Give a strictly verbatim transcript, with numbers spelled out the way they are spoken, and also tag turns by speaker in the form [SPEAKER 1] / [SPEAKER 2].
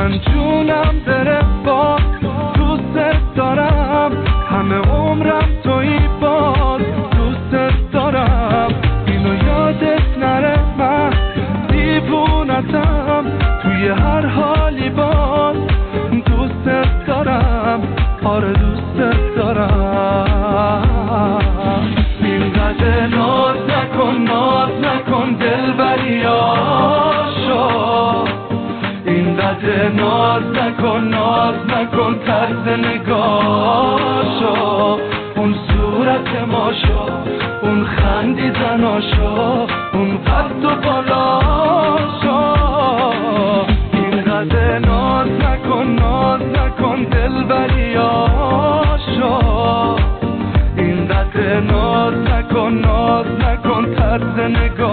[SPEAKER 1] من جونم بره باز دوست دارم، همه عمرم تویی باز دوست دارم. اینو یادت نره من دیوونتم، توی هر حالی باز دوست دارم، آره دوست دارم. اینقدر ناز نکن ناز نکن دلبریاشو، اینقدر ناز نکن ناز نکن طرز نگاشو، اون صورت ماشو، اون خندی زناشو، اون قد و بالاشو. اینقدر ناز نکن ناز نکن دلبریاشو، اینقدر ناز نکن ناز نکن طرز نگاشو.